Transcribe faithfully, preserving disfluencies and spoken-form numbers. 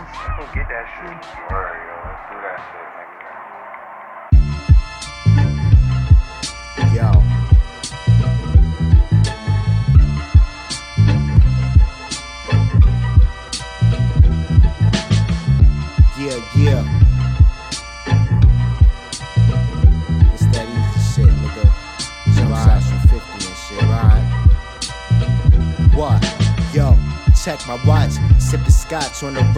Let's get that shit. Word, yo. Let's do that shit, nigga. Yo. Yeah, yeah. It's that easy shit, nigga. Jump shots from fifty and shit, right? What? Yo, check my watch. Sip the scotch on the